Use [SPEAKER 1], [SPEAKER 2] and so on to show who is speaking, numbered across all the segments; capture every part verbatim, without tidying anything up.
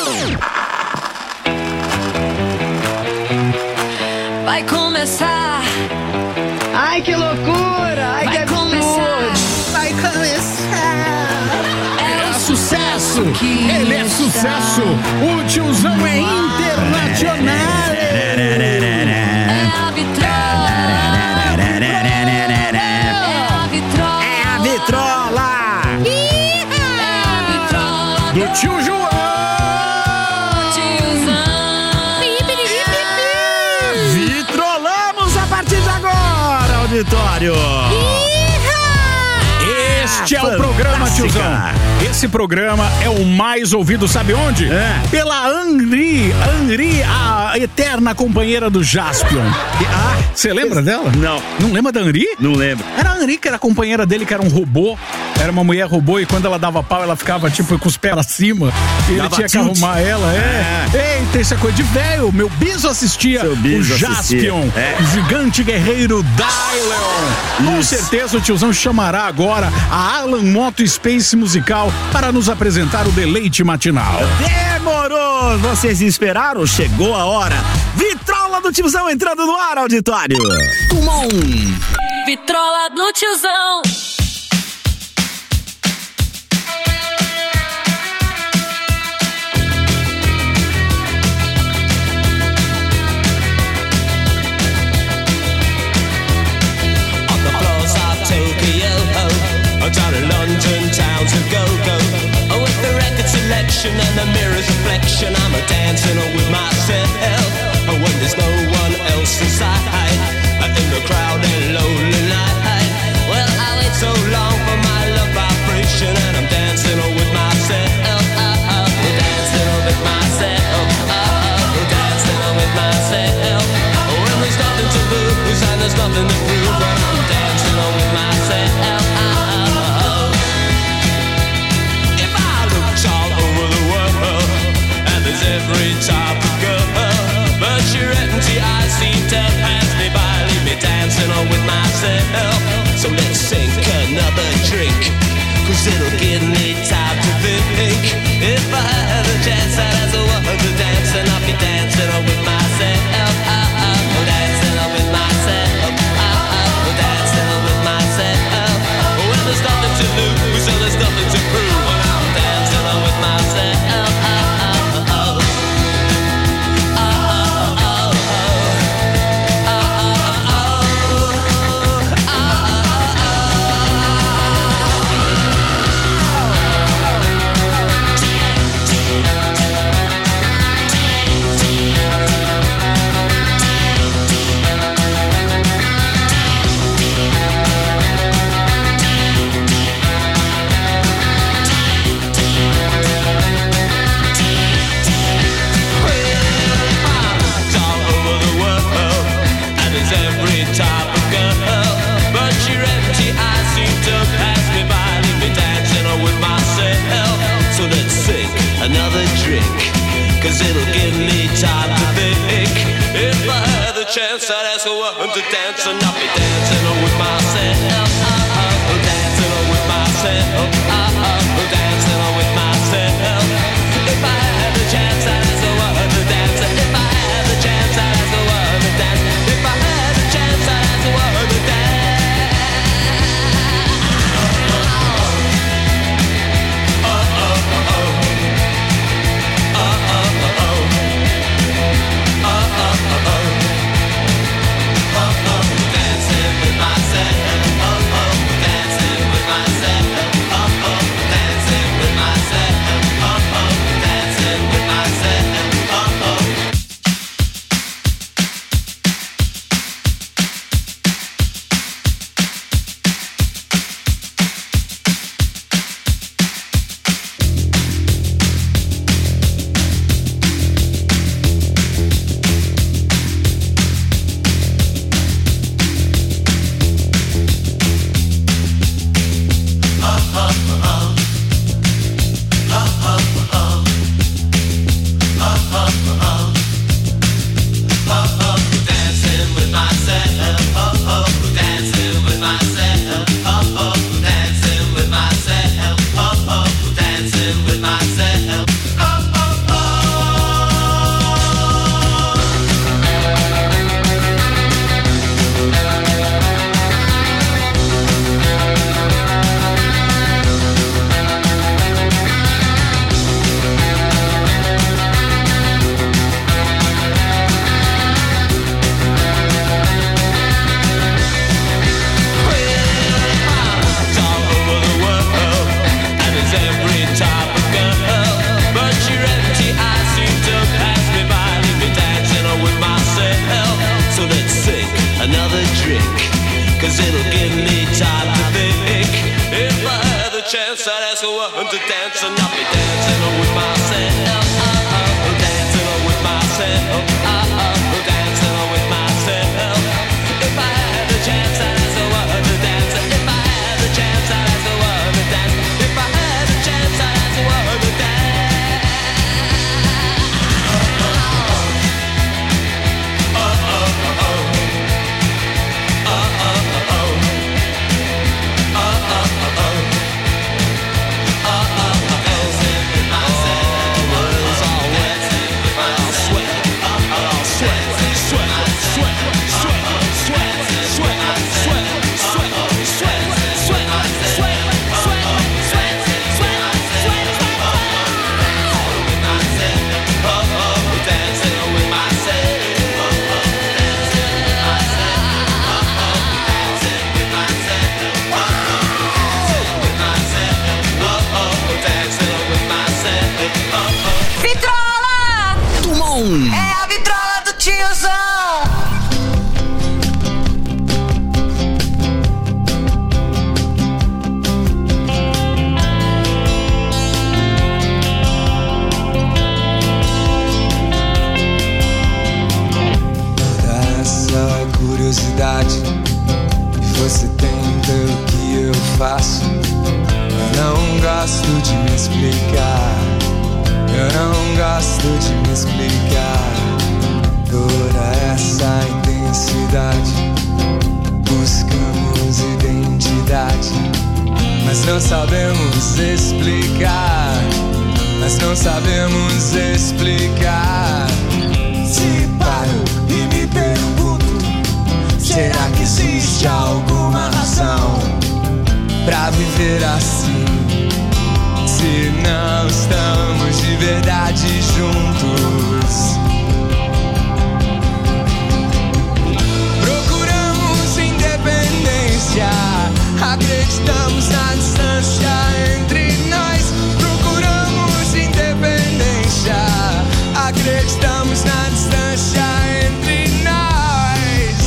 [SPEAKER 1] Vai começar.
[SPEAKER 2] Ai, que loucura! Ai,
[SPEAKER 1] Vai
[SPEAKER 2] que
[SPEAKER 1] começar.
[SPEAKER 2] absurdo! Vai começar!
[SPEAKER 1] É
[SPEAKER 3] É sucesso!
[SPEAKER 1] que
[SPEAKER 3] Ele é
[SPEAKER 1] está.
[SPEAKER 3] sucesso! O tiozão é internacional!
[SPEAKER 1] É a vitrola. É a vitrola.
[SPEAKER 3] É a vitrola!
[SPEAKER 1] É a vitrola
[SPEAKER 3] Do tio João!
[SPEAKER 1] tiozão.
[SPEAKER 3] Vitrolamos a partir de agora, auditório! Este é o programa, tiozão. Esse programa é o mais ouvido, sabe onde?
[SPEAKER 4] É.
[SPEAKER 3] Pela Anri, Anri, a eterna companheira do Jaspion.
[SPEAKER 4] Ah,
[SPEAKER 3] Você lembra dela?
[SPEAKER 4] não,
[SPEAKER 3] Não lembra da Anri?
[SPEAKER 4] não lembro.
[SPEAKER 3] Era a Anri, que era a companheira dele, que era um robô. Era uma mulher robô e quando ela dava pau, ela ficava tipo com os pés pra cima. E ele
[SPEAKER 4] Dava
[SPEAKER 3] tinha que
[SPEAKER 4] tilt.
[SPEAKER 3] arrumar ela. É. Eita, isso é coisa de velho. Meu biso assistia
[SPEAKER 4] Seu biso
[SPEAKER 3] o Jaspion,
[SPEAKER 4] assistia. É.
[SPEAKER 3] gigante guerreiro Dylion. Com
[SPEAKER 4] Isso.
[SPEAKER 3] certeza o tiozão chamará agora a Alan Moto Space Musical para nos apresentar o deleite matinal.
[SPEAKER 4] Demorou! Vocês esperaram? Chegou a hora. Vitrola do tiozão entrando no ar, auditório. Kumon.
[SPEAKER 1] Vitrola do tiozão.
[SPEAKER 5] On the floors of Tokyo, down in London town to go-go. Oh, with the record selection and the mirror's reflection, I'm a dancing with myself. Oh, when there's no one else inside, in the crowded lonely night. Well, I wait so long for my love vibration, and I'm dancing with myself. Oh, oh, dancing with myself. Oh, dancing with myself. Oh, when there's nothing to lose and there's nothing to prove, but I'm dancing with myself. Oh, if I looked all over the world, and there's every type of girl, but your empty eyes seem to pass me by, leave me dancing on with myself. So let's sink another drink, cause it'll give me time to think. If I had a chance, I'd ask the world to dance, and I'll be dancing on with myself. Oh, oh, dancing on with myself. Oh, oh, dancing on with myself. Oh, well, there's nothing to lose, so there's nothing to prove, but I'm dancing on with myself. Oh, oh, oh. All over the world, and there's every type of girl, but your empty eyes seem to pass me by, leave me dancing on with myself. So let's sink another drink, cause it'll give me time to think. If I had the chance, I'd ask a woman to dance, and I'll be dancing on with myself. Oh, oh, dancing on with myself. Oh, oh, dancing on with myself. If I had the chance, I'd ask a woman to dance. If I had the chance, I'd ask a woman to dance. If I had the chance, I'd ask a woman to dance. Oh, oh, oh, oh. Oh, oh, oh, oh. Oh, oh, oh, oh. Oh, oh, dancing with myself. Oh, to dance and I'll be dancing with myself. Dancing with myself. Dancing with myself. If I had the chance, I'd ask the world to dance. If I had the chance, I'd ask the world to dance. If I had the chance, I'd ask the world to dance.
[SPEAKER 1] É a vitrola do tiozão.
[SPEAKER 6] Toda essa curiosidade que você tem pelo que eu faço, eu não gosto de me explicar. Eu não gosto de me explicar. Toda essa intensidade, buscamos identidade, mas não sabemos explicar. Mas não sabemos explicar. Se paro e me pergunto, será que existe alguma razão pra viver assim? Se não estamos de verdade juntos, procuramos independência, acreditamos na distância entre nós. Procuramos independência, acreditamos na distância entre nós.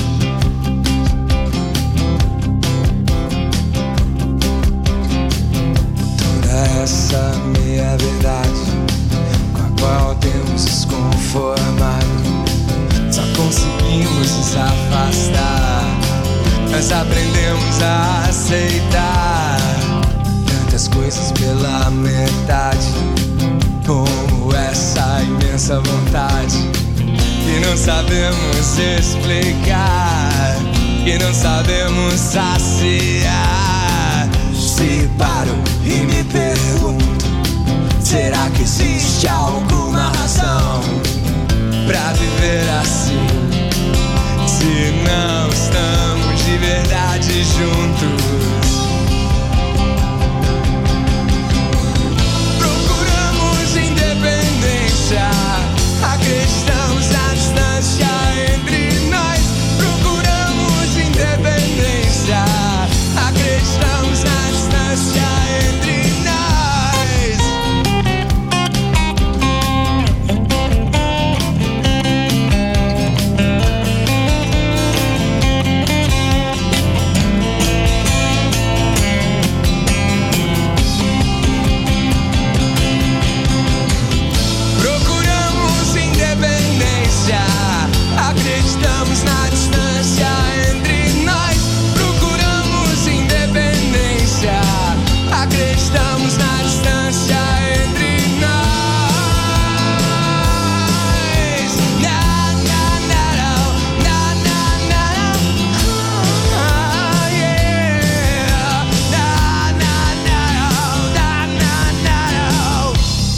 [SPEAKER 6] Toda essa meia verdade com a qual temos nos conformado, só conseguimos nos afastar. Nós aprendemos a aceitar tantas coisas pela metade, como essa imensa vontade que não sabemos explicar, que não sabemos saciar. Se paro e me pergunto, será que existe alguma razão pra viver assim? Se não estamos de verdade juntos, procuramos independência, acreditamos na distância entre nós. Procuramos independência, acreditamos na distância entre nós. Procuramos independência, acreditamos na distância entre nós. Procuramos independência, acreditamos na distância entre nós. Na, na, na, na, na, na, na, yeah. Na, na, na, na, na, na.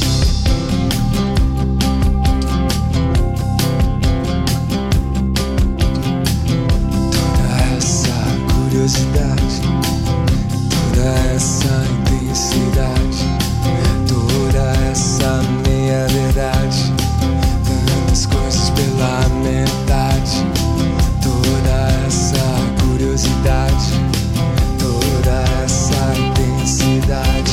[SPEAKER 6] Toda essa curiosidade, toda essa intensidade, toda essa meia verdade, tantas coisas pela metade. Toda essa curiosidade, toda essa intensidade.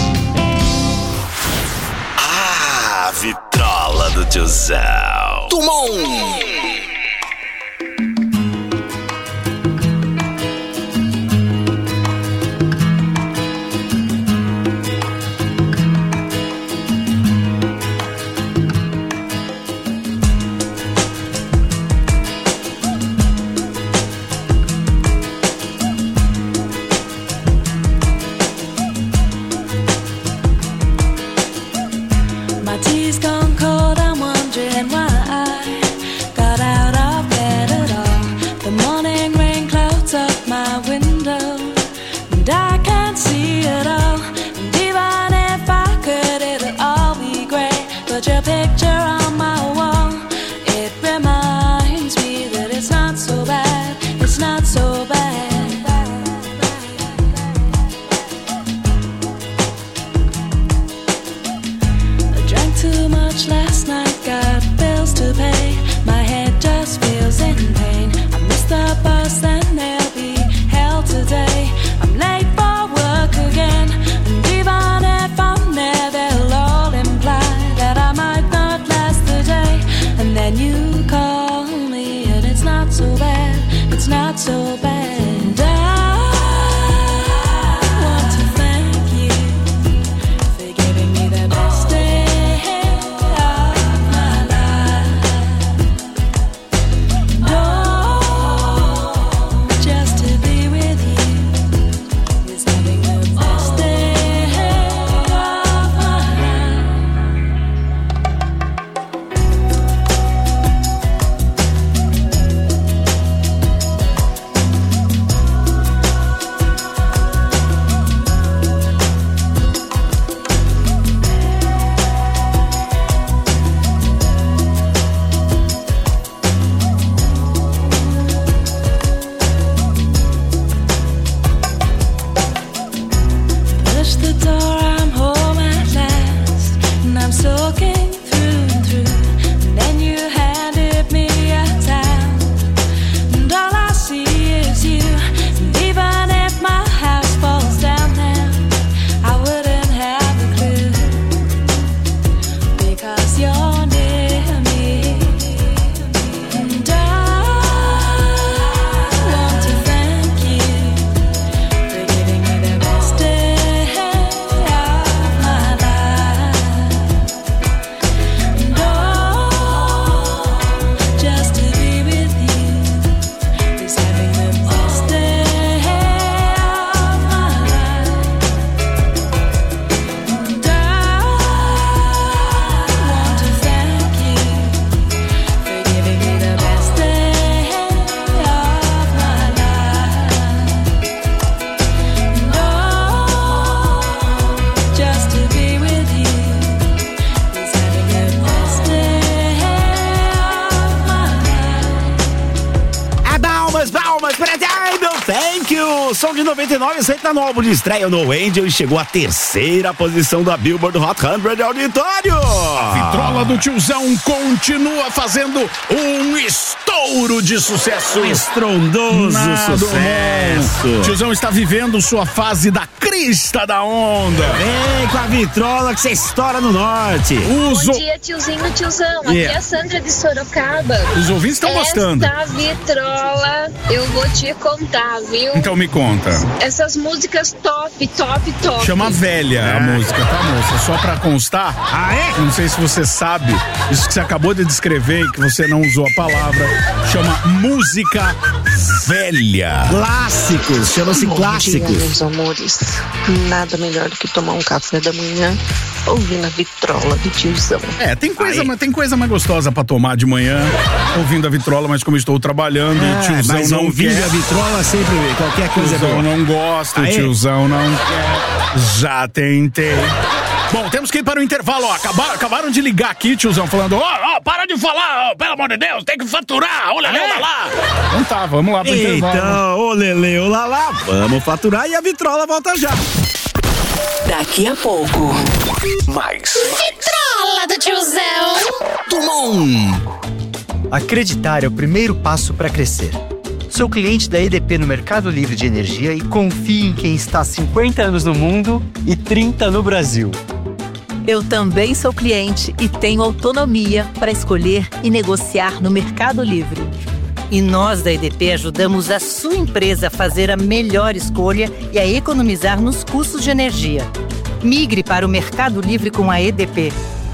[SPEAKER 4] Ah, vitrola do tiozão. Tumon.
[SPEAKER 7] picture on my wall. It reminds me that it's not so bad. It's not so bad. I drank too much last night, got bills to pay. My head just feels in pain. I missed the bus and there'll be hell today. I'm late for work again, and even if I'm there, they'll all imply that I might not last the day. And then you call me, and it's not so bad. It's not so bad. I want to thank you for giving me the best day of my life. Oh, just to be with you is having the best day of my life. Push the door, I'm home at last, and I'm soaking through and through. And then you handed me a towel, and all I see is you. And even if my house falls down now, I wouldn't have a clue, because you're near me. And I want to thank you for giving me the best day of my life. And oh, just to be with you is having the best day of my life. And I want to thank you for giving me the best day of my life. And oh, just to be with you is having the best day of my life.
[SPEAKER 4] É Balmas, Balmas, pretendo, thank you! Som de noventa e nove, sempre no álbum de estreia no Angel e chegou à terceira posição da Billboard Hot cem de auditório!
[SPEAKER 3] Vitrola do Tiozão continua fazendo um estouro de sucesso.
[SPEAKER 4] Um estrondoso
[SPEAKER 3] Nada do
[SPEAKER 4] sucesso!
[SPEAKER 3] bom. Tiozão está vivendo sua fase da crista da onda.
[SPEAKER 4] Vem com a vitrola que você estoura no norte!
[SPEAKER 3] Uso...
[SPEAKER 8] Bom dia, tiozinho, tiozão. Aqui
[SPEAKER 3] Yeah.
[SPEAKER 8] é a Sandra de Sorocaba.
[SPEAKER 3] Os ouvintes estão gostando.
[SPEAKER 8] Esta vitrola, eu vou te contar, viu?
[SPEAKER 3] Então me conta.
[SPEAKER 8] Essas músicas top, top, top.
[SPEAKER 3] Chama Velha a música, tá, moça? Só pra constar.
[SPEAKER 4] Ah, é?
[SPEAKER 3] Não sei se você sabe, isso que você acabou de descrever e que você não usou a palavra, chama música velha.
[SPEAKER 4] Clássicos, chama-se
[SPEAKER 9] Bom
[SPEAKER 4] clássicos.
[SPEAKER 9] dia, meus amores. Nada melhor do que tomar um café da manhã ouvindo a vitrola do tiozão.
[SPEAKER 3] É, tem coisa,
[SPEAKER 4] Aí.
[SPEAKER 3] mas tem coisa mais gostosa pra tomar de manhã, ouvindo a vitrola, mas como eu estou trabalhando, o
[SPEAKER 4] É,
[SPEAKER 3] tiozão
[SPEAKER 4] mas
[SPEAKER 3] não
[SPEAKER 4] ouvindo
[SPEAKER 3] quer.
[SPEAKER 4] a vitrola sempre, qualquer coisa é
[SPEAKER 3] Tiozão
[SPEAKER 4] boa.
[SPEAKER 3] não gosta, o
[SPEAKER 4] Aí.
[SPEAKER 3] tiozão não quer. Já tentei. Bom, temos que ir para o intervalo, ó. Acabaram, acabaram de ligar aqui, tiozão, falando, ó, ó, para de falar, ó, pelo amor de Deus, tem que faturar, olha lá, olha lá. Então tá, vamos lá pro intervalo.
[SPEAKER 4] Então, ô Lele, ô Lala, vamos faturar e a vitrola volta já.
[SPEAKER 10] Daqui a pouco.
[SPEAKER 11] Mais.
[SPEAKER 1] Vitrola do tiozão.
[SPEAKER 4] Tumon.
[SPEAKER 12] Acreditar é o primeiro passo para crescer. Sou cliente da E D P no Mercado Livre de Energia e confio em quem está há cinquenta anos no mundo e trinta no Brasil.
[SPEAKER 13] Eu também sou cliente e tenho autonomia para escolher e negociar no Mercado Livre. E nós da E D P ajudamos a sua empresa a fazer a melhor escolha e a economizar nos custos de energia. Migre para o Mercado Livre com a E D P.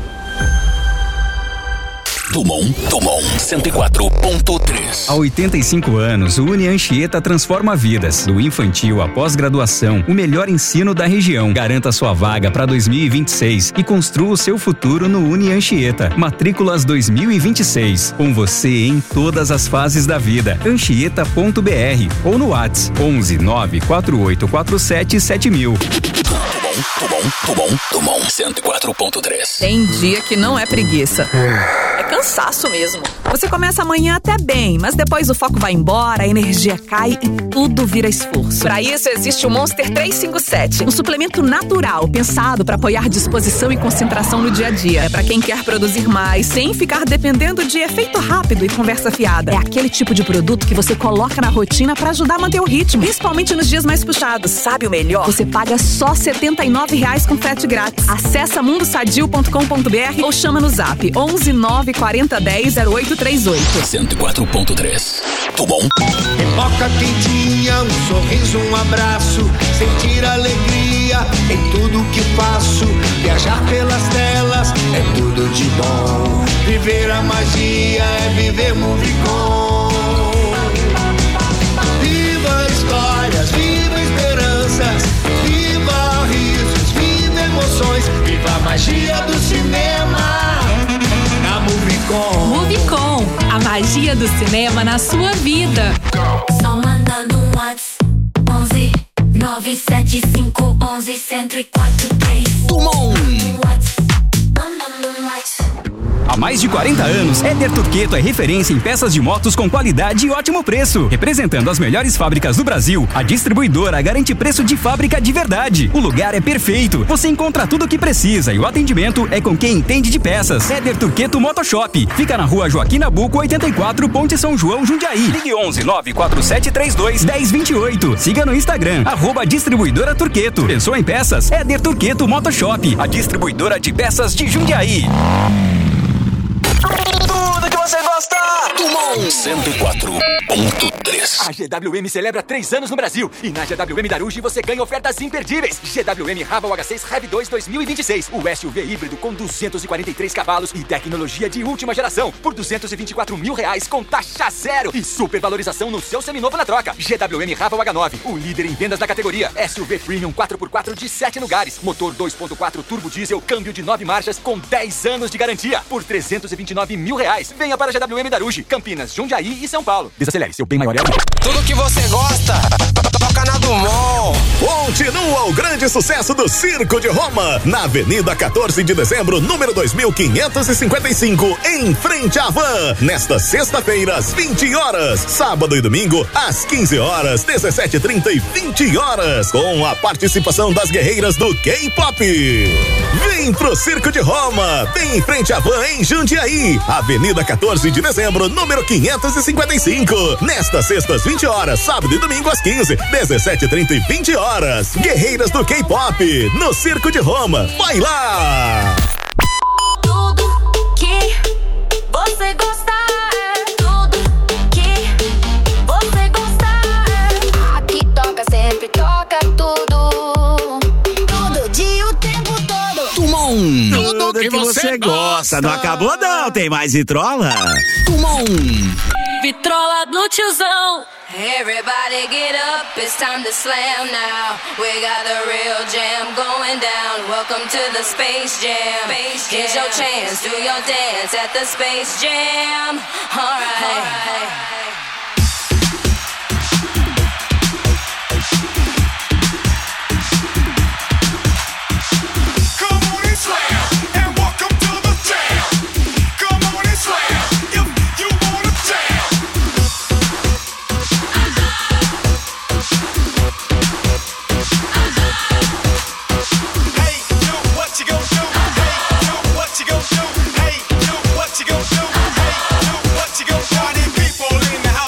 [SPEAKER 11] Tumon, Tumon cento e quatro ponto três.
[SPEAKER 14] Há oitenta e cinco anos, o Uni Anchieta transforma vidas. Do infantil à pós-graduação, o melhor ensino da região. Garanta sua vaga para dois mil e vinte e seis e construa o seu futuro no Uni Anchieta. Matrículas dois mil e vinte e seis. Com você em todas as fases da vida. Anchieta ponto b r ou no WhatsApp onze nove quatro oito quatro sete sete mil.
[SPEAKER 11] Tumon, Tumon, Tumon cento e quatro ponto três.
[SPEAKER 15] Tem dia que não é preguiça. É cansaço mesmo. Você começa amanhã até bem, mas depois o foco vai embora, a energia cai e tudo vira esforço. Para isso existe o Monster trezentos e cinquenta e sete, um suplemento natural pensado para apoiar disposição e concentração no dia a dia. É para quem quer produzir mais sem ficar dependendo de efeito rápido e conversa fiada. É aquele tipo de produto que você coloca na rotina para ajudar a manter o ritmo, principalmente nos dias mais puxados. Sabe o melhor? Você paga só setenta e nove reais com frete grátis. Acesse mundo sadio ponto com ponto b r ou chama no zap onze nove quarenta dez zero oito três oito.
[SPEAKER 11] cento e quatro ponto três. Tumon.
[SPEAKER 16] Pipoca quentinha, um sorriso, um abraço, sentir alegria em tudo que faço. Viajar pelas telas é tudo de bom. Viver a magia é viver Movicon. Viva histórias, viva esperanças, viva risos, viva emoções, viva a magia do cinema na Movicon.
[SPEAKER 17] Movicon, a magia do cinema na sua vida.
[SPEAKER 18] Só mandando um WhatsApp onze nove sete cinco onze cento e quatro três.
[SPEAKER 11] Tumon.
[SPEAKER 14] Há mais de quarenta anos, Éder Turqueto é referência em peças de motos com qualidade e ótimo preço. Representando as melhores fábricas do Brasil, a distribuidora garante preço de fábrica de verdade. O lugar é perfeito, você encontra tudo o que precisa e o atendimento é com quem entende de peças. Éder Turqueto Motoshop, fica na rua Joaquim Nabuco oitenta e quatro, Ponte São João, Jundiaí. Ligue onze nove quatro sete três dois um zero dois oito. Siga no Instagram, arroba distribuidora Turqueto. Pensou em peças? Éder Turqueto Motoshop, a distribuidora de peças de Jundiaí.
[SPEAKER 5] Tudo que você gosta!
[SPEAKER 11] Tumon cento e quatro ponto três.
[SPEAKER 19] A G W M celebra três anos no Brasil e na G W M Daruge você ganha ofertas imperdíveis. G W M Raval H seis Rev dois dois mil e vinte e seis, o S U V híbrido com duzentos e quarenta e três cavalos e tecnologia de última geração por duzentos e vinte e quatro mil reais com taxa zero e supervalorização no seu seminovo na troca. G W M Raval H nove, o líder em vendas da categoria. S U V Premium quatro por quatro de sete lugares, motor dois ponto quatro turbo diesel, câmbio de nove marchas com dez anos de garantia por trezentos e vinte e nove mil reais. Venha para a G W M Daruge, Campinas, Jundiaí e São Paulo. Desacelere, seu bem maior é o...
[SPEAKER 5] Tudo que você gosta, toca na Dumont.
[SPEAKER 20] Continua o grande sucesso do Circo de Roma, na Avenida quatorze de dezembro, número dois mil quinhentos e cinquenta e cinco, em frente à Van. Nesta sexta-feira, às vinte horas, sábado e domingo, às quinze horas, dezessete e trinta e vinte horas, com a participação das guerreiras do K-pop. Vem pro Circo de Roma, bem em frente à Van, em Jundiaí, Avenida quatorze de dezembro, número quinhentos e cinquenta e cinco. Nesta sexta, às vinte horas, sábado e domingo, às quinze, dezessete e trinta e vinte horas. Guerreiras do K-pop, no Circo de Roma. Vai lá!
[SPEAKER 18] Tudo que você gosta é tudo que você gosta é. Aqui toca, sempre toca tudo. Todo dia, o tempo todo.
[SPEAKER 4] Tumon.
[SPEAKER 3] Tudo que você gosta.
[SPEAKER 4] Não acabou não, tem mais vitrola?
[SPEAKER 11] Tumon.
[SPEAKER 17] Vitrola do tiozão.
[SPEAKER 7] Everybody get up, it's time to slam now. We got the real jam going down. Welcome to the Space Jam. Space Jam. Here's your chance, do your dance at the Space Jam. Alright. All right.
[SPEAKER 5] Party people in the house.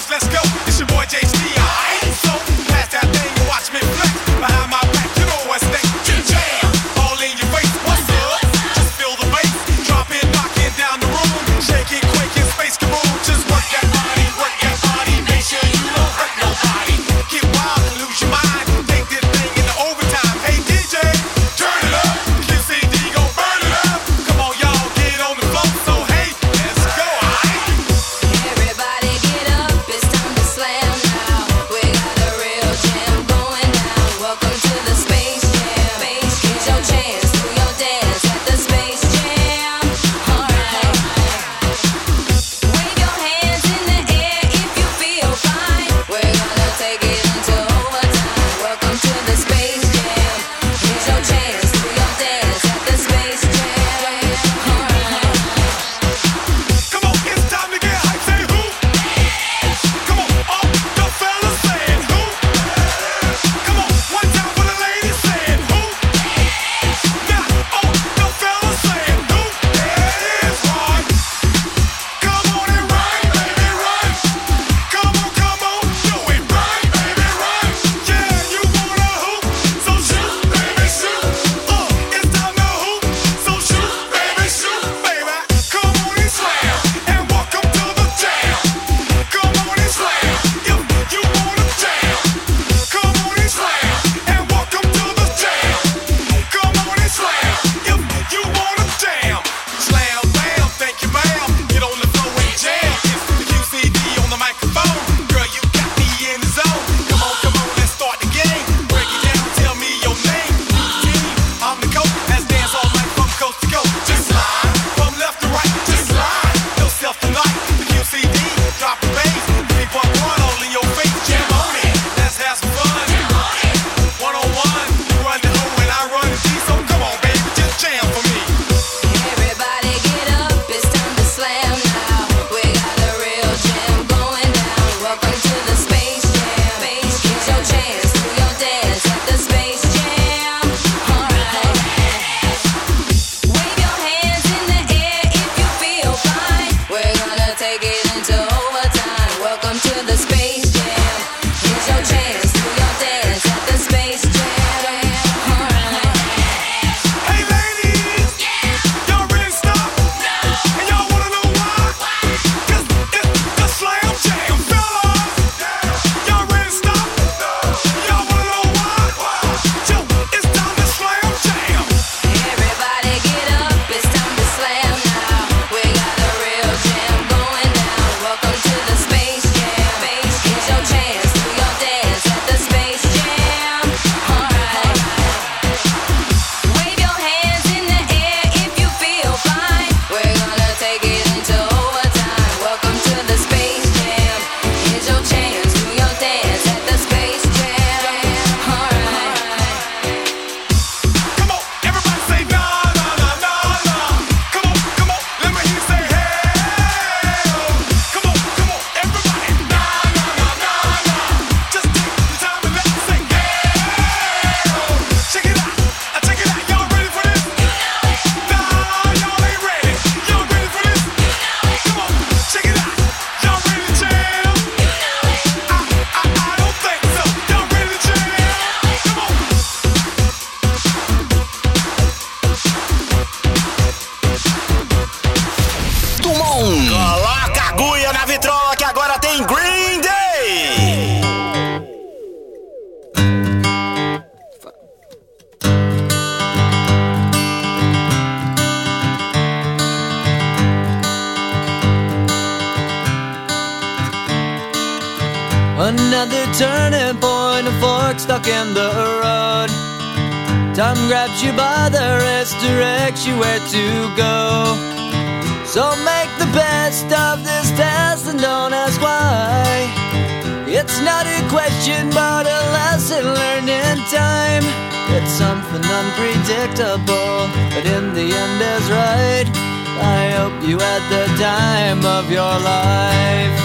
[SPEAKER 5] Another turning point, a fork stuck in the road. Time grabs you by the wrist, directs you where to go. So make the best of this test and don't ask why. It's not a question but a lesson learned in time. It's something unpredictable, but in the end is right. I hope you had the time of your life.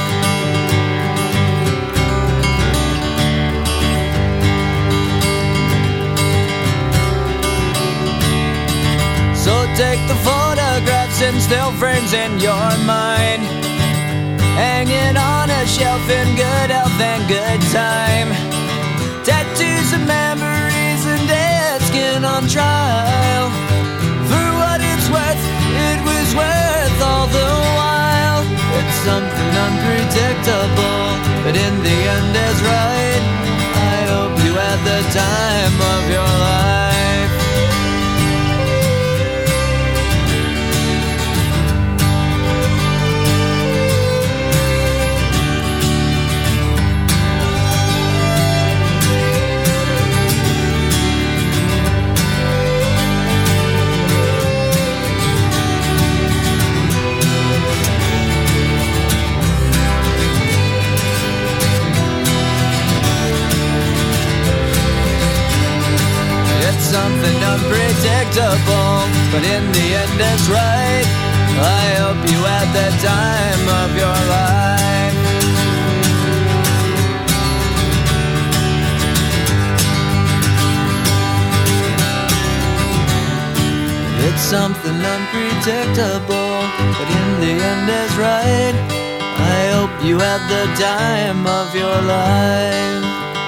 [SPEAKER 5] So take the photographs and still frames in your mind, hanging on a shelf in good health and good time. Tattoos of memories and dead skin on trial. For what it's worth, it was worth all the while. It's something unpredictable, but in the end is right. I hope you had the time of your life. Something unpredictable, but in the end it's right. I hope you had the time of your life. It's something unpredictable, but in the end it's right. I hope you had the time of your life.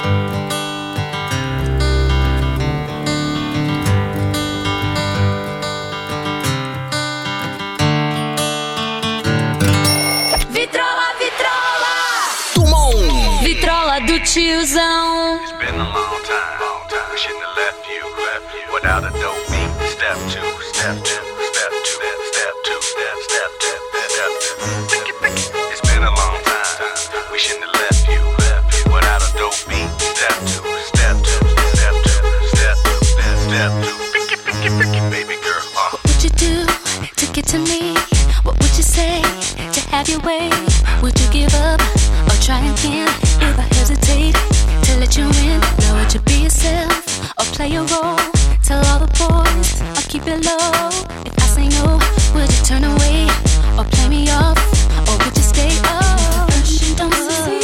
[SPEAKER 1] Vitrola do tiozão.
[SPEAKER 21] It's been a long time, long time. We shouldn't have left you, left you without a dope beat. Step two, step two, step two, step two, step step step step two. It's been a long time. We shouldn't have left you, left you without a dope beat. Step two, step two, step two, step two, step step two. Picky, picky, picky, baby girl. Uh.
[SPEAKER 1] What would you do to get to me? What would you say to have your way? Would you give up or try again? If I hesitate to let you in, now would you be yourself or play a role? Tell all the boys or keep it low. If I say no, would you turn away or play me off? Or would you stay? Oh, don't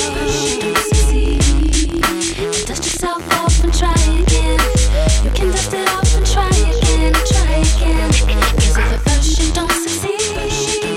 [SPEAKER 1] succeed. Dust yourself off and try again. You can dust it off and try again, try again. Cause if at first you don't succeed,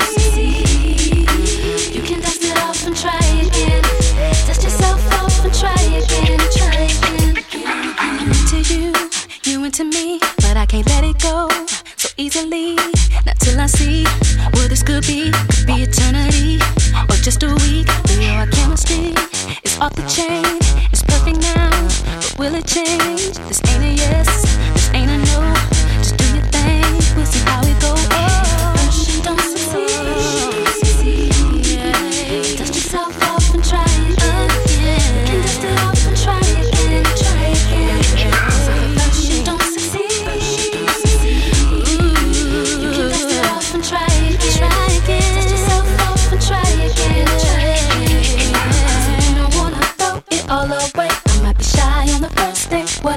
[SPEAKER 1] you can dust it off and try again. Dust yourself off and try again, try again. I'm into you, you into me, but I can't let it go so easily. Not till I see what this could be. Could be eternity or just a week. We know our chemistry is off the chain. It's perfect now, but will it change? This ain't a yes, this ain't a no. Just do your thing, we'll see how it goes. Oh, don't succeed. Yeah. Dust yourself off and try again. You can dust it off and try again, try again. So if first you don't succeed, you can dust it off and try again, try again. Dust yourself off and try again, try again. You don't wanna throw it all away. I might be shy on the first day.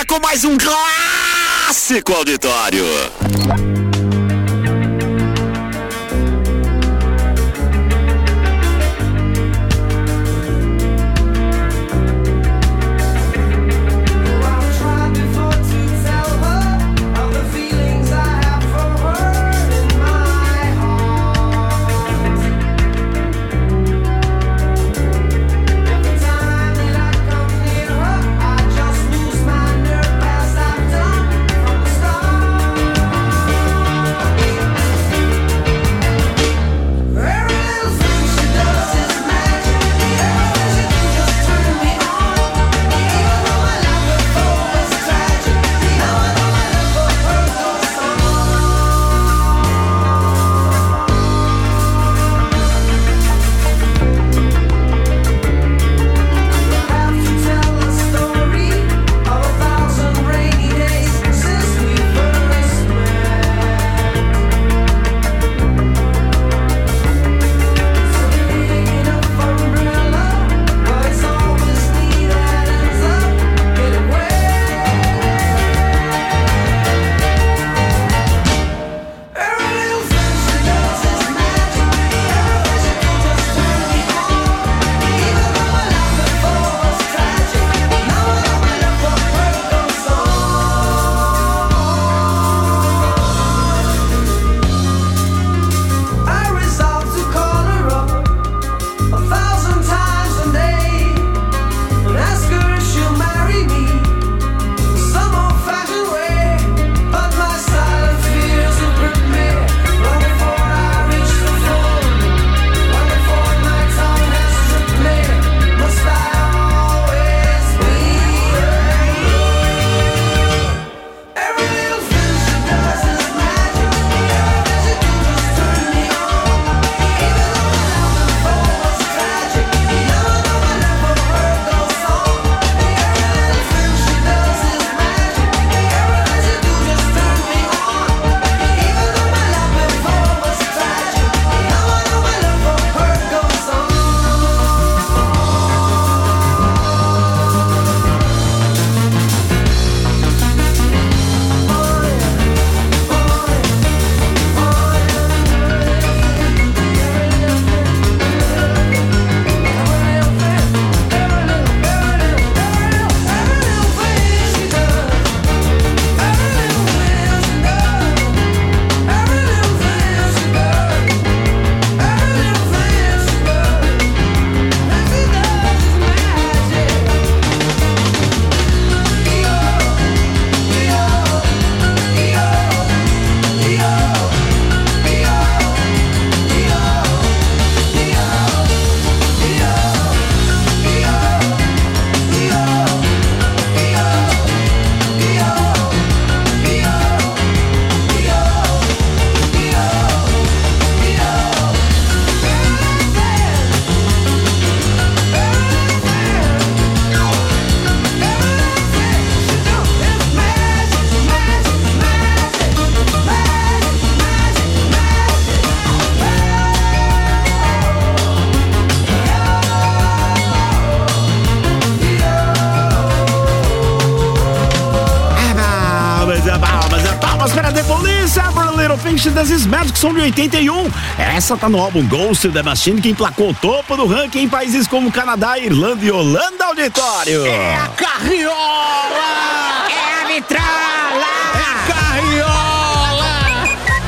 [SPEAKER 4] chega com mais um clássico auditório. Das Magic são de oitenta e um. Essa tá no álbum Ghost of the Machine, que emplacou o topo do ranking em países como Canadá, Irlanda e Holanda, auditório.
[SPEAKER 3] É a carriola!
[SPEAKER 4] É a vitrola!
[SPEAKER 3] É a carriola!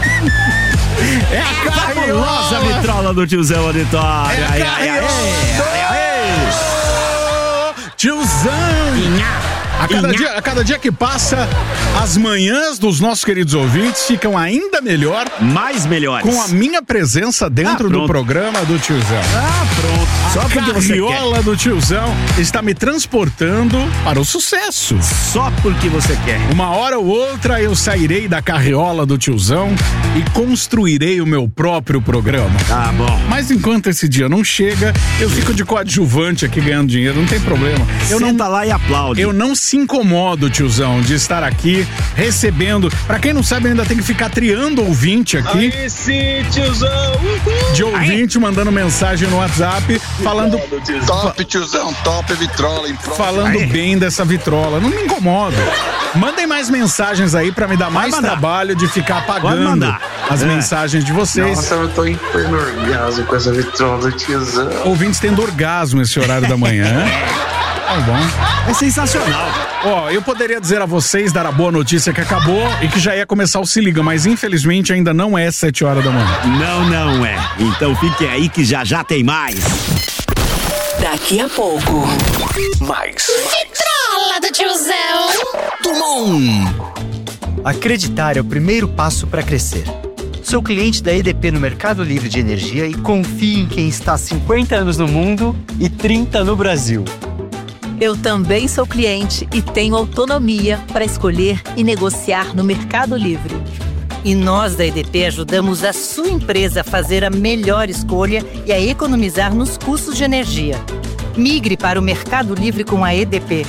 [SPEAKER 3] É a carriola!
[SPEAKER 4] Fabulosa vitrola do tiozão, auditório.
[SPEAKER 3] É a
[SPEAKER 4] ai,
[SPEAKER 3] carriola!
[SPEAKER 4] ai, ai, ai, ai.
[SPEAKER 3] Tiozão! A cada, dia, a cada dia que passa, as manhãs dos nossos queridos ouvintes ficam ainda melhor.
[SPEAKER 4] Mais melhores.
[SPEAKER 3] Com a minha presença dentro ah, do programa do tiozão.
[SPEAKER 4] Ah, pronto.
[SPEAKER 3] Só a carriola do tiozão está me transportando para o sucesso.
[SPEAKER 4] Só porque você quer.
[SPEAKER 3] Uma hora ou outra eu sairei da carriola do tiozão e construirei o meu próprio programa.
[SPEAKER 4] Tá bom.
[SPEAKER 3] Mas enquanto esse dia não chega, eu fico de coadjuvante aqui ganhando dinheiro, não tem problema.
[SPEAKER 4] Eu
[SPEAKER 3] Senta
[SPEAKER 4] não lá e aplaude.
[SPEAKER 3] Eu não esse incomodo, tiozão, de estar aqui recebendo. Pra quem não sabe, ainda tem que ficar triando ouvinte aqui.
[SPEAKER 2] Aí sim, tiozão. Uhul.
[SPEAKER 3] De ouvinte mandando mensagem no WhatsApp, falando.
[SPEAKER 2] Top, tiozão, top vitrola. Em
[SPEAKER 3] falando Aí. bem dessa vitrola. Não me incomodo. Mandem mais mensagens aí pra me dar mais trabalho de ficar apagando as é. mensagens de vocês.
[SPEAKER 2] Nossa, eu tô em pleno orgasmo com essa vitrola, tiozão.
[SPEAKER 3] Ouvintes tendo orgasmo esse horário da manhã. Tá bom.
[SPEAKER 4] É sensacional.
[SPEAKER 3] Ó, eu poderia dizer a vocês, dar a boa notícia que acabou e que já ia começar o Se Liga, mas infelizmente ainda não é sete horas da manhã.
[SPEAKER 4] Não, não é. Então fique aí que já já tem mais.
[SPEAKER 10] Daqui a pouco.
[SPEAKER 11] Mais.
[SPEAKER 1] Vitrola do tiozão.
[SPEAKER 4] Tumon.
[SPEAKER 12] Acreditar é o primeiro passo para crescer. Sou cliente da E D P no Mercado Livre de Energia e confio em quem está há cinquenta anos no mundo e trinta no Brasil.
[SPEAKER 13] Eu também sou cliente e tenho autonomia para escolher e negociar no Mercado Livre. E nós da E D P ajudamos a sua empresa a fazer a melhor escolha e a economizar nos custos de energia. Migre para o Mercado Livre com a E D P.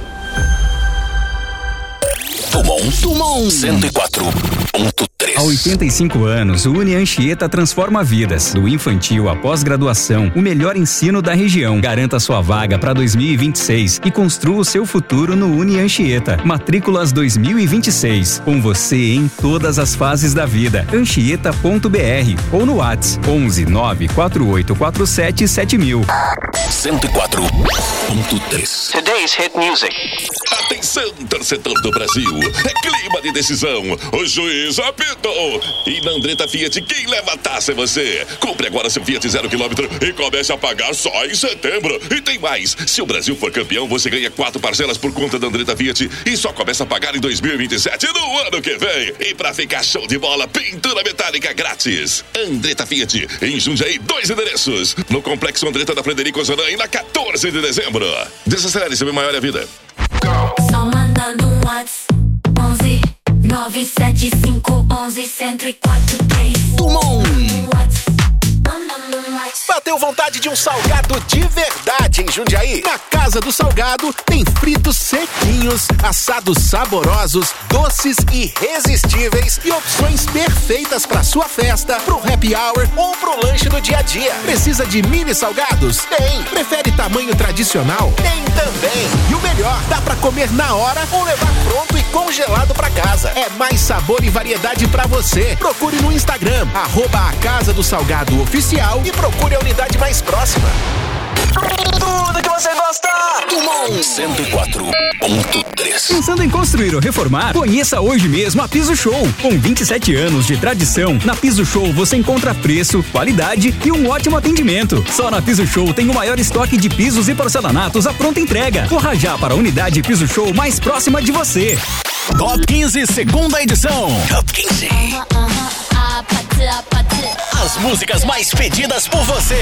[SPEAKER 11] Tumon, Tumon cento e quatro ponto três.
[SPEAKER 14] Há oitenta e cinco anos, o Uni Anchieta transforma vidas. Do infantil à pós-graduação, o melhor ensino da região. Garanta sua vaga para dois mil e vinte e seis e construa o seu futuro no Uni Anchieta. Matrículas dois mil e vinte e seis. Com você em todas as fases da vida. Anchieta ponto b r ou no WhatsApp onze nove quatro oito quatro sete sete mil.
[SPEAKER 11] cento e quatro ponto três.
[SPEAKER 22] Today's hit music.
[SPEAKER 23] Atenção, torcedor do Brasil. É clima de decisão. O juiz apitou. E na Andretta Fiat, quem leva a taça é você. Compre agora seu Fiat zero quilômetro e comece a pagar só em setembro. E tem mais. Se o Brasil for campeão, você ganha quatro parcelas por conta da Andretta Fiat e só começa a pagar em dois mil e vinte e sete, no ano que vem. E pra ficar show de bola, pintura metálica grátis. Andretta Fiat, em Jundiaí, dois endereços. No Complexo Andretta da Frederico Ozanam e na quatorze de dezembro. Desacelere, seu maior é a vida.
[SPEAKER 18] Só mandando um WhatsApp onze nove sete cinco onze cento e quatro três.
[SPEAKER 20] Tumon. Bateu vontade de um salgado de verdade em Jundiaí? Na Casa do Salgado tem fritos sequinhos, assados saborosos, doces irresistíveis e opções perfeitas para sua festa, pro happy hour ou pro lanche do dia a dia. Precisa de mini salgados? Tem. Prefere tamanho tradicional? Tem também. E o melhor, dá para comer na hora ou levar pronto e congelado para casa. É mais sabor e variedade para você. Procure no Instagram, arroba a Casa do Salgado Oficial e procure a unidade mais próxima.
[SPEAKER 22] Tudo que você gosta!
[SPEAKER 11] Tumon cento e quatro ponto três.
[SPEAKER 14] Pensando em construir ou reformar? Conheça hoje mesmo a Piso Show. Com vinte e sete anos de tradição, na Piso Show você encontra preço, qualidade e um ótimo atendimento. Só na Piso Show tem o maior estoque de pisos e porcelanatos à pronta entrega. Corra já para a unidade Piso Show mais próxima de você.
[SPEAKER 20] Top quinze, segunda edição.
[SPEAKER 11] Top quinze.
[SPEAKER 20] As músicas mais pedidas por você.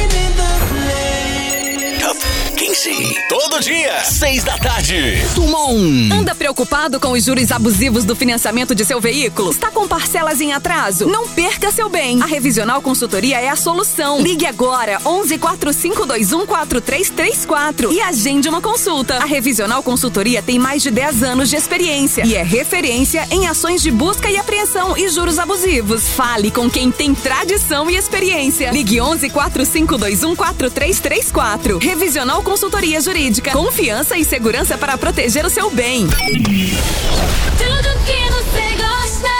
[SPEAKER 11] Top quinze.
[SPEAKER 20] Todo dia, seis da tarde. Tumon.
[SPEAKER 15] Anda preocupado com os juros abusivos do financiamento de seu veículo? Está com parcelas em atraso? Não perca seu bem. A Revisional Consultoria é a solução. Ligue agora onze quatro cinco dois um quatro três três quatro e agende uma consulta. A Revisional Consultoria tem mais de dez anos de experiência e é referência em ações de busca e apreensão e juros abusivos. Fale com quem tem tradição e experiência. Ligue onze quatro cinco dois um quatro três três quatro. Revisional Consultoria Jurídica. Confiança e segurança para proteger o seu bem.
[SPEAKER 18] Tudo que você gosta.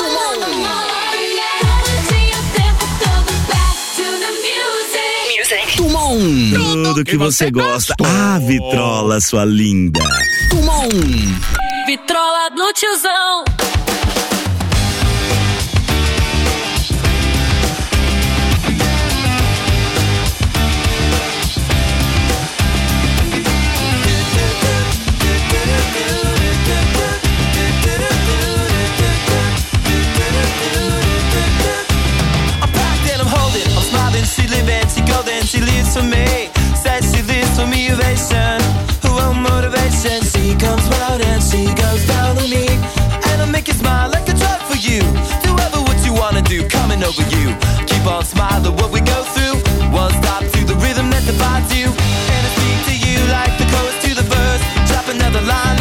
[SPEAKER 4] Tumon. Tudo que você gosta. Ah, vitrola, sua linda.
[SPEAKER 20] Tumon.
[SPEAKER 1] Vitrola do tiozão.
[SPEAKER 5] She lives for me, says she lives for me, ovation, oh motivation. She comes round and she goes down on me, and I make you smile like a drug for you. Do ever what you wanna do, coming over you. Keep on smiling what we go through. One stop to the rhythm that divides you, and I speak to you like the chorus to the verse. Drop another line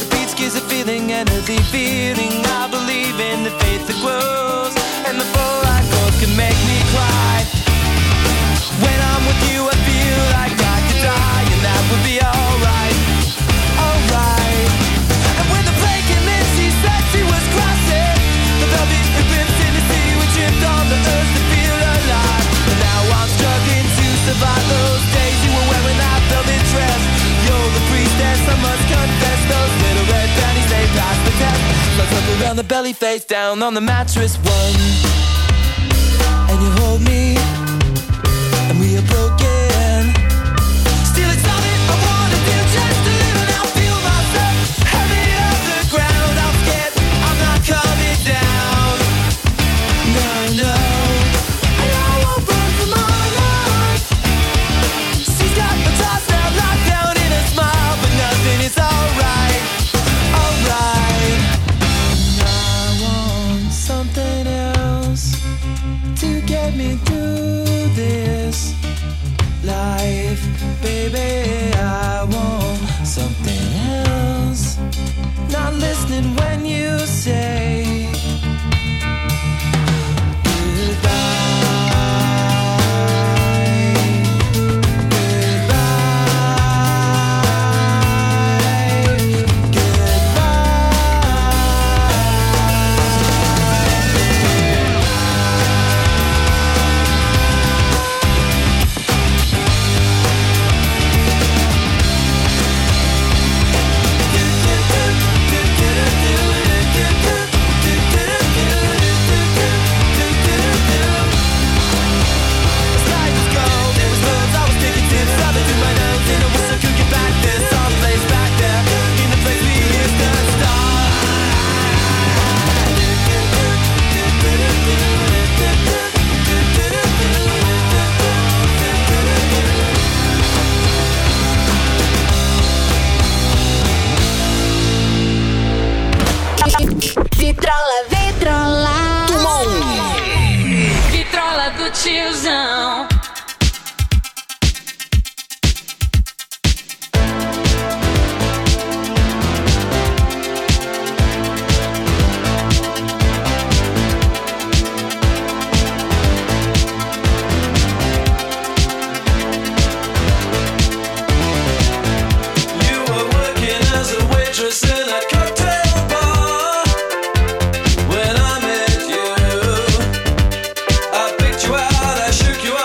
[SPEAKER 5] the beats gives a feeling, energy feeling. I believe in the faith that grows, and the full light goes can make me cry. When I'm with you, I feel like I could die, and that would be alright, alright. And when the plane came in, she said she was crossing the velvet ribbons in the sea. We tripped on the earth to feel alive, and now I'm struggling to survive those days you were wearing that velvet dress. You're the priestess, I must confess. Those little red panties, they passed the test. Let's look around the belly, face down on the mattress. One, and you hold me, and we are broken. Still it's all that I wanna do, just to live and I'll feel myself heavy off the ground. I'm scared, I'm not coming down. No, no, I know I won't run from my life. She's got my thoughts now locked down in a smile, but nothing is alright, alright. I want something else to get me through this life, baby. I want something else. Not listening when you say
[SPEAKER 1] Vitrola, vitrola.
[SPEAKER 7] Vitrola do tiozão.
[SPEAKER 5] you were working as a waitress in a cocktail bar. When I met you, I picked you out, I shook you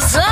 [SPEAKER 6] tiozão!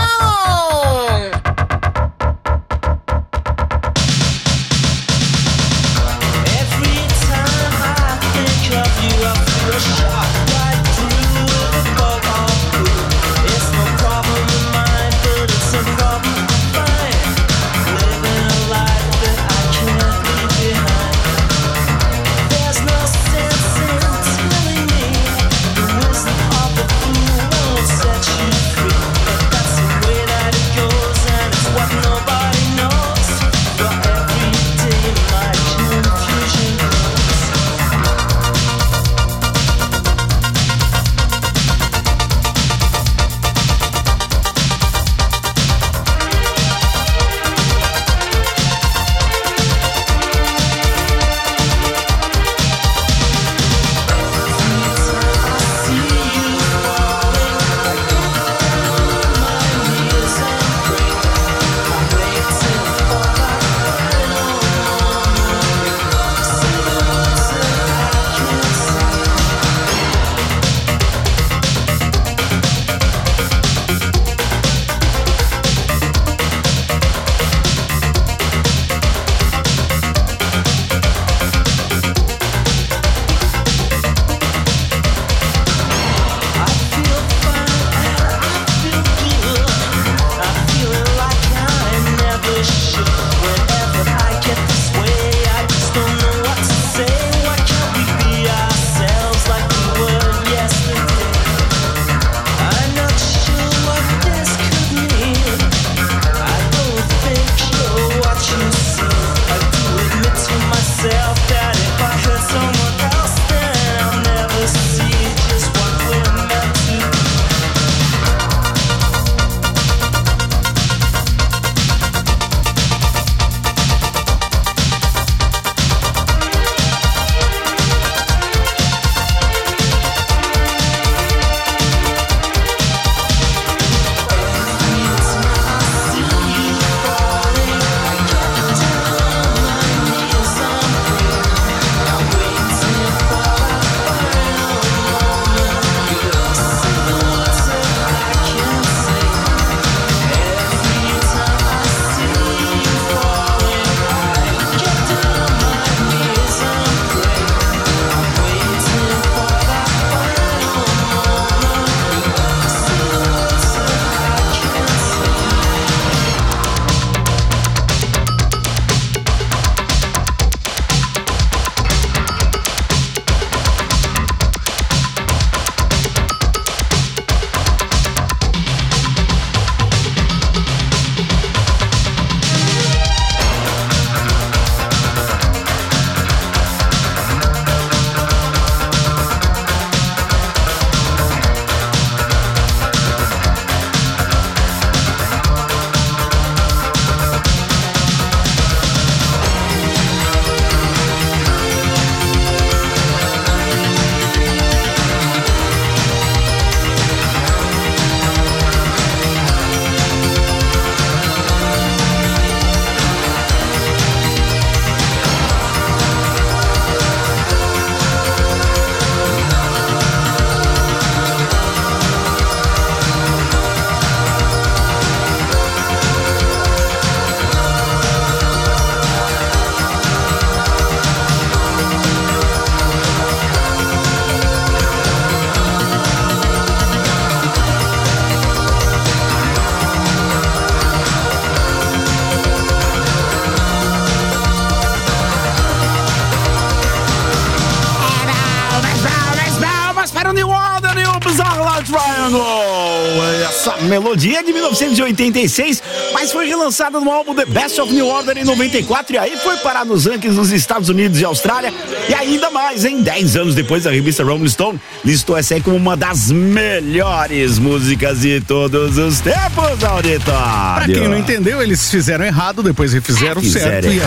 [SPEAKER 4] Essa melodia é de mil novecentos e oitenta e seis, mas foi relançada no álbum The Best of New Order em noventa e quatro, e aí foi parar nos rankings dos Estados Unidos e Austrália, e ainda mais, em dez anos depois, a revista Rolling Stone listou essa aí como uma das melhores músicas de todos os tempos, auditório.
[SPEAKER 3] Pra quem não entendeu, eles fizeram errado, depois refizeram
[SPEAKER 4] é,
[SPEAKER 3] certo, e aí,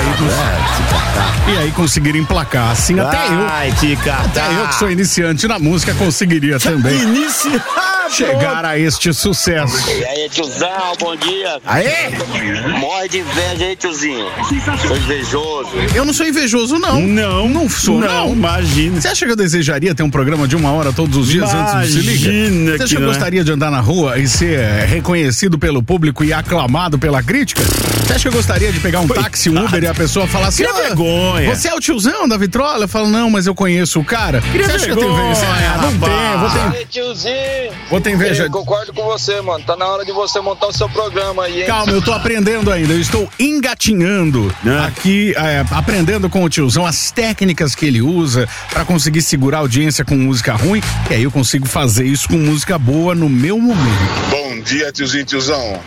[SPEAKER 4] errado,
[SPEAKER 3] é, e aí conseguiram emplacar. Assim, até
[SPEAKER 4] Ai,
[SPEAKER 3] eu, até eu que sou iniciante na música conseguiria também.
[SPEAKER 4] Iniciante!
[SPEAKER 3] chegar a este sucesso.
[SPEAKER 6] E aí, tiozão, bom dia.
[SPEAKER 3] Aê!
[SPEAKER 6] Morre de inveja aí, tiozinho. Sou invejoso.
[SPEAKER 3] Eu não sou invejoso, não.
[SPEAKER 4] Não,
[SPEAKER 3] não sou, não.
[SPEAKER 4] não. Imagina.
[SPEAKER 3] Você acha que eu desejaria ter um programa de uma hora todos os dias
[SPEAKER 4] Imagina
[SPEAKER 3] antes do Se Liga? Você acha que eu
[SPEAKER 4] não é?
[SPEAKER 3] gostaria de andar na rua e ser é, reconhecido pelo público e aclamado pela crítica? Você acha que eu gostaria de pegar um táxi, um Uber e a pessoa falar assim,
[SPEAKER 4] que vergonha.
[SPEAKER 3] Você é o tiozão da Vitrola? Eu falo, não, mas eu conheço o cara.
[SPEAKER 4] Que
[SPEAKER 3] você acha
[SPEAKER 4] vergonha,
[SPEAKER 3] que eu tenho inveja? Ah, não tem, vou ter...
[SPEAKER 8] Ei, tiozinho.
[SPEAKER 3] Vou ter inveja.
[SPEAKER 8] Eu concordo com você, mano. Tá na hora de você montar o seu programa aí, hein?
[SPEAKER 3] Calma, eu tô aprendendo ainda. Eu estou engatinhando
[SPEAKER 4] é.
[SPEAKER 3] aqui, é, aprendendo com o tiozão as técnicas que ele usa pra conseguir segurar a audiência com música ruim. E aí eu consigo fazer isso com música boa no meu momento.
[SPEAKER 21] Bom dia, tiozinho, tiozão.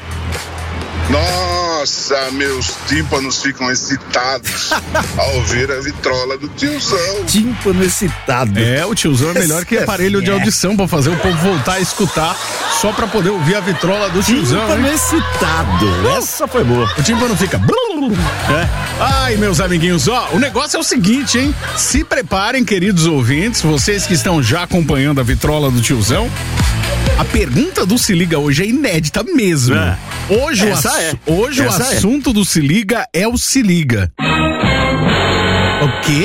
[SPEAKER 21] Nossa, meus tímpanos ficam excitados ao ouvir a vitrola do tiozão.
[SPEAKER 4] Tímpano excitado.
[SPEAKER 3] É, o tiozão é melhor que aparelho de audição pra fazer o povo voltar a escutar só pra poder ouvir a vitrola do tiozão.
[SPEAKER 4] Tímpano
[SPEAKER 3] hein?
[SPEAKER 4] excitado. Essa foi boa.
[SPEAKER 3] O tímpano fica... É. Ai, meus amiguinhos, ó, o negócio é o seguinte, hein? Se preparem, queridos ouvintes, vocês que estão já acompanhando a vitrola do tiozão. A pergunta do Se Liga hoje é inédita mesmo. É. Hoje, o,
[SPEAKER 4] Essa
[SPEAKER 3] ass...
[SPEAKER 4] é.
[SPEAKER 3] hoje
[SPEAKER 4] Essa
[SPEAKER 3] o assunto é. do Se Liga é o Se Liga. O quê?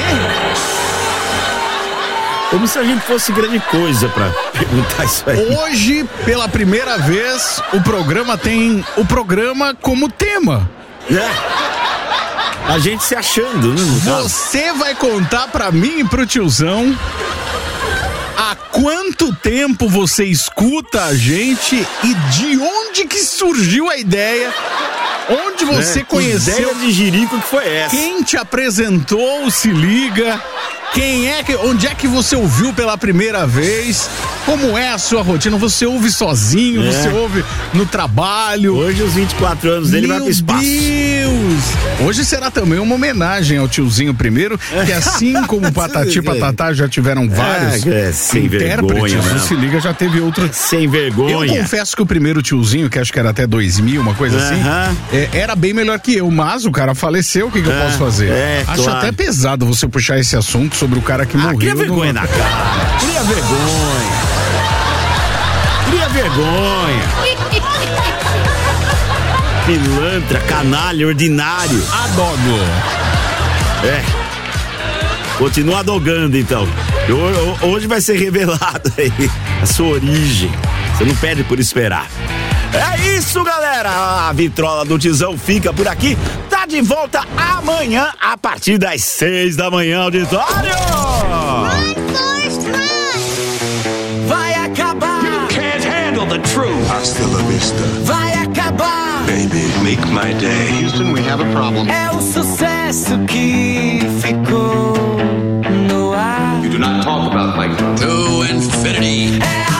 [SPEAKER 4] Como se a gente fosse grande coisa pra perguntar isso aí.
[SPEAKER 3] Hoje, pela primeira vez, o programa tem o programa como tema.
[SPEAKER 4] É. A gente se achando, né?
[SPEAKER 3] Você vai contar pra mim e pro tiozão há quanto tempo você escuta a gente e de onde que surgiu a ideia? Onde você
[SPEAKER 4] é,
[SPEAKER 3] conheceu?
[SPEAKER 4] Ideia de jirico que foi essa?
[SPEAKER 3] Quem te apresentou o Se Liga? Quem é que, onde é que você ouviu pela primeira vez? Como é a sua rotina? Você ouve sozinho? É. Você ouve no trabalho?
[SPEAKER 4] Hoje os vinte e quatro anos dele vai pro espaço.
[SPEAKER 3] Meu Deus! Hoje será também uma homenagem ao tiozinho primeiro, que assim como Patati e Patatá já tiveram vários
[SPEAKER 4] é, é, sem
[SPEAKER 3] intérpretes, o Se Liga já teve outro.
[SPEAKER 4] Sem vergonha.
[SPEAKER 3] Eu confesso que o primeiro tiozinho, que acho que era até dois mil, uma coisa assim,
[SPEAKER 4] uh-huh.
[SPEAKER 3] é, era bem melhor que eu, mas o cara faleceu, o que, que eu
[SPEAKER 4] é,
[SPEAKER 3] posso fazer?
[SPEAKER 4] É,
[SPEAKER 3] acho
[SPEAKER 4] claro.
[SPEAKER 3] até pesado você puxar esse assunto sobre o cara que
[SPEAKER 4] ah,
[SPEAKER 3] morreu.
[SPEAKER 4] Cria vergonha no... na cara. Cria vergonha. Cria vergonha. Pilantra, canalha, ordinário.
[SPEAKER 3] Adogo.
[SPEAKER 4] É. Continua adogando, então. Hoje vai ser revelado aí a sua origem. Você não pede por esperar. É isso, galera. A vitrola do tiozão fica por aqui. Tá de volta amanhã a partir das seis da manhã, auditório.
[SPEAKER 5] Vai acabar.
[SPEAKER 21] You can't handle the truth. Hasta la vista.
[SPEAKER 5] Vai acabar.
[SPEAKER 21] Baby, make my day. Houston, we have a problem.
[SPEAKER 5] É o sucesso que ficou no ar.
[SPEAKER 21] You do not talk about microphones.
[SPEAKER 5] To infinity. É